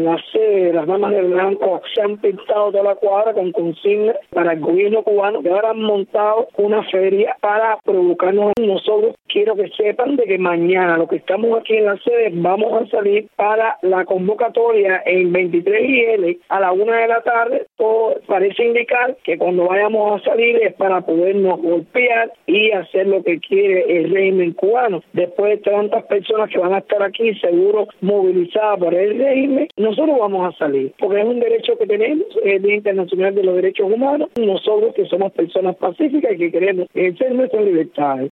la sede de las Damas de Blanco se han pintado toda la cuadra con consignas para el gobierno cubano, que ahora han montado una feria para provocarnos a nosotros. Quiero que sepan de que mañana, los que estamos aquí en la sede, vamos a salir para la convocatoria en 23 IL a la 1 de la tarde. Todo parece indicar que cuando vayamos a salir es para podernos golpear y hacer lo que quiere el régimen cubano. Después de tantas personas que van a estar aquí, seguro movilizadas por el régimen, nosotros vamos a salir, porque es un derecho que tenemos, el Día Internacional de los Derechos Humanos, nosotros que somos personas pacíficas y que queremos ejercer nuestras libertades.